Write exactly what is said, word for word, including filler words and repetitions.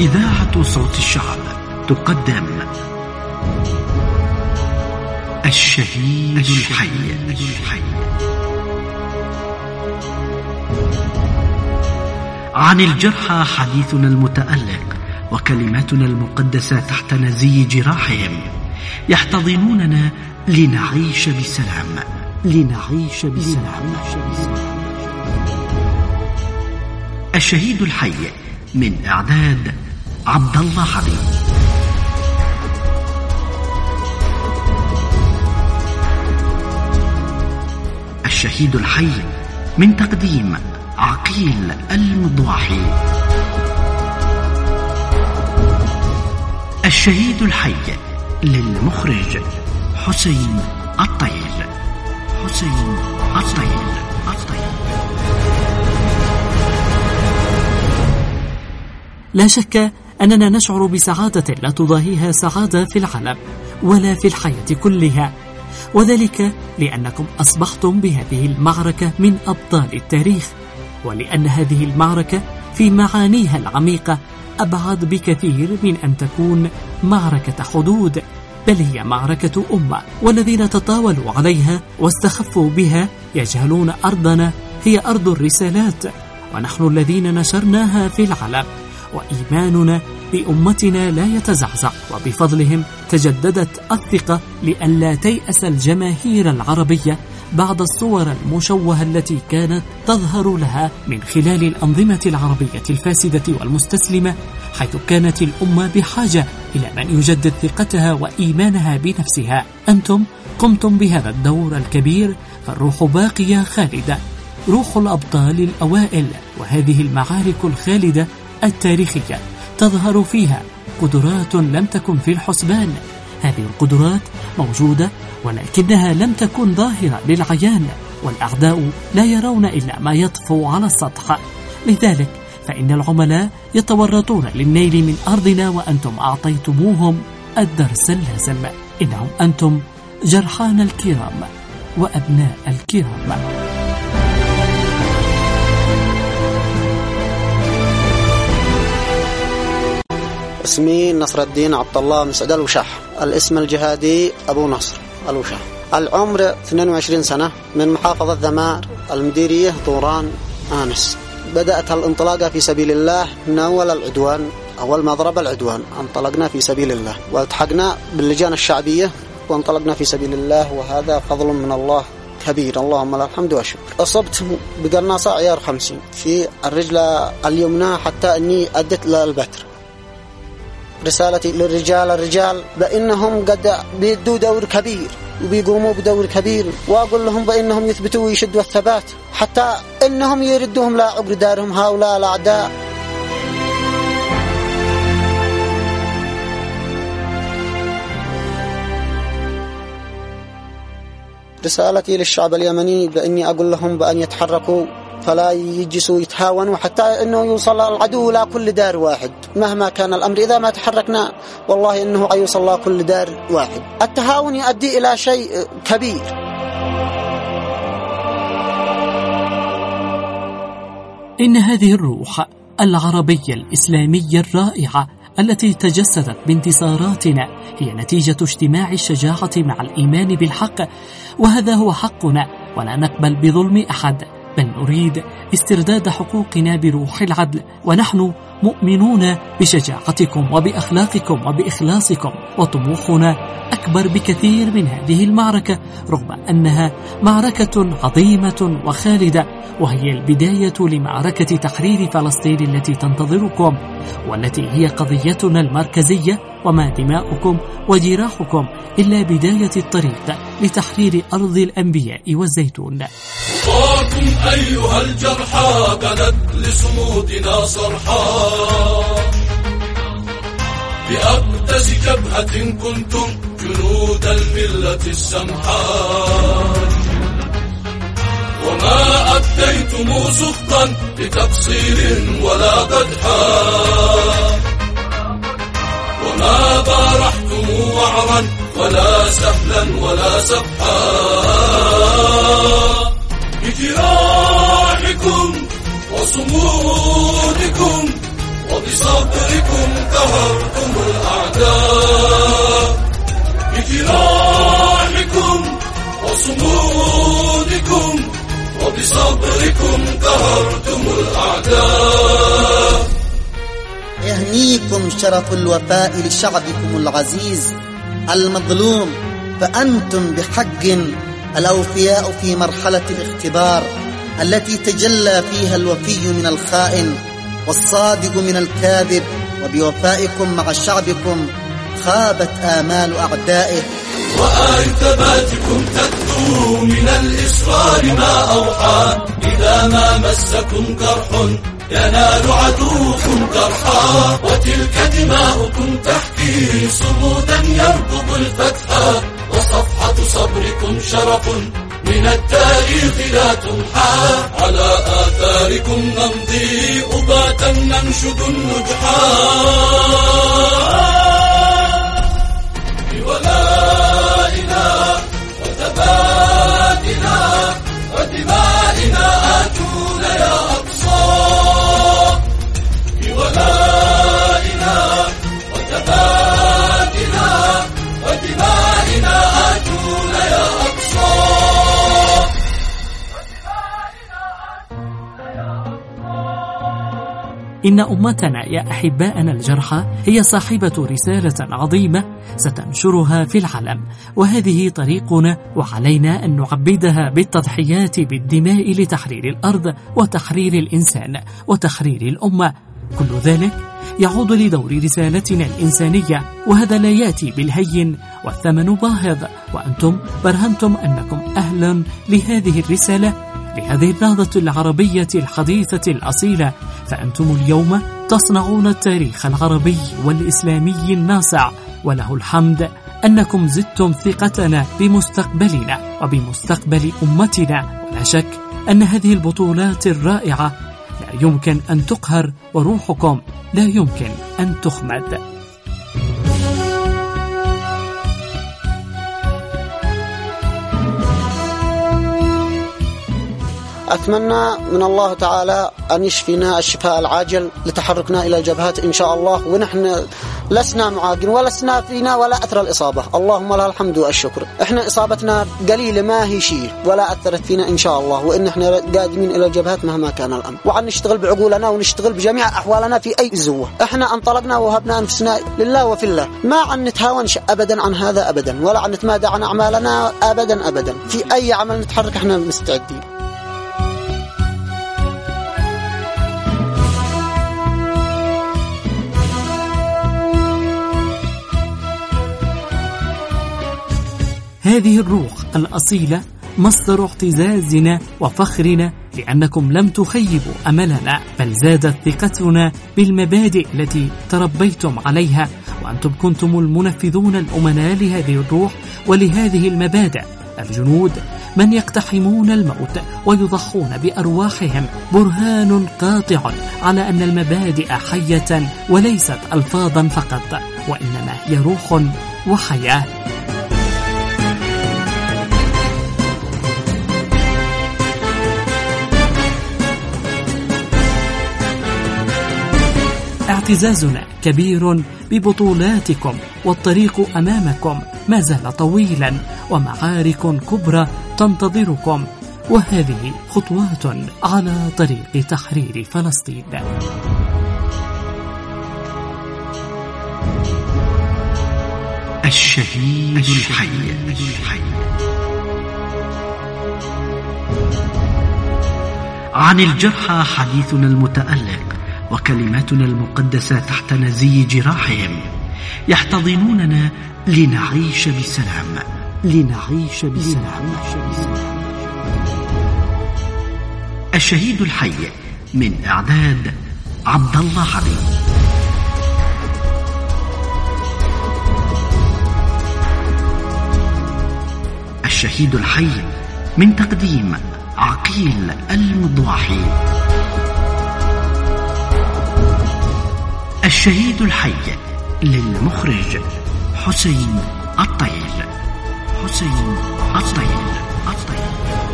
إذاعة صوت الشعب تقدم الشهيد الحي. عن الجرحى حديثنا المتألق وكلماتنا المقدسة تحت نزي جراحهم، يحتضنوننا لنعيش بسلام لنعيش بسلام. الشهيد الحي من إعداد عبد الله حبيب. الشهيد الحي من تقديم عقيل المضواحي. الشهيد الحي للمخرج حسين الطيل. حسين الطيل الطيل. لا شك أننا نشعر بسعادة لا تضاهيها سعادة في العالم ولا في الحياة كلها، وذلك لأنكم أصبحتم بهذه المعركة من أبطال التاريخ، ولأن هذه المعركة في معانيها العميقة أبعد بكثير من أن تكون معركة حدود، بل هي معركة أمة، والذين تطاولوا عليها واستخفوا بها يجهلون أرضنا هي أرض الرسالات، ونحن الذين نشرناها في العالم، وإيماننا بأمتنا لا يتزعزع، وبفضلهم تجددت الثقة لئلا تيأس الجماهير العربية بعد الصور المشوهة التي كانت تظهر لها من خلال الأنظمة العربية الفاسدة والمستسلمة، حيث كانت الأمة بحاجة إلى من يجدد ثقتها وإيمانها بنفسها. أنتم قمتم بهذا الدور الكبير، فالروح باقية خالدة، روح الأبطال الأوائل، وهذه المعارك الخالدة التاريخية تظهر فيها قدرات لم تكن في الحسبان. هذه القدرات موجودة ولكنها لم تكن ظاهرة للعيان، والأعداء لا يرون إلا ما يطفو على السطح. لذلك فإن العملاء يتورطون للنيل من أرضنا، وأنتم أعطيتموهم الدرس اللازم. إنهم أنتم جرحان الكرام وأبناء الكرام. اسمي نصر الدين عبد الله مسعد الوشاح، الاسم الجهادي أبو نصر الوشاح. العمر اثنين وعشرين سنة، من محافظة ذمار، المديرية طوران آنس. بدأت الانطلاقة في سبيل الله من أول العدوان، أول ما ضرب العدوان انطلقنا في سبيل الله، والتحقنا باللجان الشعبية وانطلقنا في سبيل الله، وهذا فضل من الله كبير، اللهم لك الحمد والشكر. أصبت بقناصة عيار خمسين في الرجل اليمنى حتى أني أدت للبتر. رسالتي للرجال الرجال بأنهم قد بيدوا دور كبير وبيقوموا بدور كبير، وأقول لهم بأنهم يثبتوا ويشدوا الثبات، حتى أنهم يردوهم لا عقر دارهم هؤلاء الأعداء. رسالتي للشعب اليمني بأني أقول لهم بأن يتحركوا، فلا يجلسوا يتهاونوا حتى أنه يوصل العدو إلى كل دار واحد مهما كان الأمر. إذا ما تحركنا والله أنه يوصل إلى كل دار واحد. التهاون يؤدي إلى شيء كبير. إن هذه الروح العربية الإسلامية الرائعة التي تجسدت بانتصاراتنا هي نتيجة اجتماع الشجاعة مع الإيمان بالحق، وهذا هو حقنا، ولا نقبل بظلم أحد، بل نريد استرداد حقوقنا بروح العدل. ونحن مؤمنون بشجاعتكم وبأخلاقكم وبإخلاصكم، وطموحنا أكبر بكثير من هذه المعركة، رغم أنها معركة عظيمة وخالدة، وهي البداية لمعركة تحرير فلسطين التي تنتظركم، والتي هي قضيتنا المركزية، وما دماؤكم وجراحكم إلا بداية الطريق لتحرير أرض الأنبياء والزيتون. خطاكم أيها الجرحى كانت لصمودنا صرحى، بأقدس جبهة كنتم جنود الملة السمحاء، وما أبديتم سخطا لتقصير ولا قدحا، وما بارحتم وعرا ولا سهلا ولا سبحا، بجراحكم وصمودكم وبصبركم قهرتم الأعداء، بجراحكم وصمودكم وبصبركم قهرتم الأعداء. يهنيكم شرف الوفاء لشعبكم العزيز المظلوم، فأنتم بحق الأوفياء في مرحلة الاختبار التي تجلى فيها الوفي من الخائن والصادق من الكاذب، وبوفائكم مع شعبكم خابت آمال أعدائه. وآي ثباتكم تتلو من الإصرار ما أوحى، إذا ما مسكم قرح ينال عدوكم قرحا، وتلك دماؤكم تحكي صمودا يركض الفتحا، وصفحة صبركم شرف من التاريخ لا تمحى، على آثاركم نمضي أباتا ننشد النجحا. بولائنا وثباتنا ودمائنا آتون يا أقصى، بولائنا وثباتنا ودمائنا آتون يا أقصى. إن أمتنا يا أحباءنا الجرحى هي صاحبة رسالة عظيمة ستنشرها في العالم، وهذه طريقنا، وعلينا أن نعبدها بالتضحيات بالدماء لتحرير الأرض وتحرير الإنسان وتحرير الأمة. كل ذلك يعود لدور رسالتنا الإنسانية، وهذا لا يأتي بالهين والثمن باهظ، وأنتم برهنتم أنكم أهلا لهذه الرسالة، لهذه النهضة العربية الحديثة الأصيلة. فأنتم اليوم تصنعون التاريخ العربي والإسلامي الناصع، وله الحمد أنكم زدتم ثقتنا بمستقبلنا وبمستقبل أمتنا. ولا شك أن هذه البطولات الرائعة لا يمكن أن تقهر، وروحكم لا يمكن أن تخمد. أتمنى من الله تعالى أن يشفينا الشفاء العاجل لتحركنا إلى الجبهات إن شاء الله، ونحن لسنا معاقين ولسنا فينا ولا أثر الإصابة، اللهم لها الحمد والشكر. إحنا إصابتنا قليلة ما هي شيء ولا أثرت فينا إن شاء الله، وإن إحنا قادمين إلى الجبهات مهما كان الأمر، وعن نشتغل بعقولنا ونشتغل بجميع أحوالنا في أي زوة. إحنا انطلقنا وهبنا أنفسنا لله وفي الله، ما عن نتهاونش أبدا عن هذا أبدا، ولا عن نتمادى عن أعمالنا أبدا أبدا. في أي عمل نتحرك إحنا مستعدين. هذه الروح الأصيلة مصدر اعتزازنا وفخرنا، لأنكم لم تخيبوا أملنا، بل زادت ثقتنا بالمبادئ التي تربيتم عليها، وأنتم كنتم المنفذون الأمناء لهذه الروح ولهذه المبادئ. الجنود من يقتحمون الموت ويضحون بأرواحهم، برهان قاطع على أن المبادئ حية وليست ألفاظا فقط، وإنما هي روح وحياة. اعتزازنا كبير ببطولاتكم، والطريق أمامكم ما زال طويلا، ومعارك كبرى تنتظركم، وهذه خطوات على طريق تحرير فلسطين. الشهيد الحي. عن الجرحى حديثنا المتألق، وكلماتنا المقدسة تحت نزي جراحهم، يحتضنوننا لنعيش بسلام، لنعيش بسلام. الشهيد الحي من إعداد عبد الله علي. الشهيد الحي من تقديم عقيل المضاحي. الشهيد الحي للمخرج حسين الطيل. حسين الطيل الطيل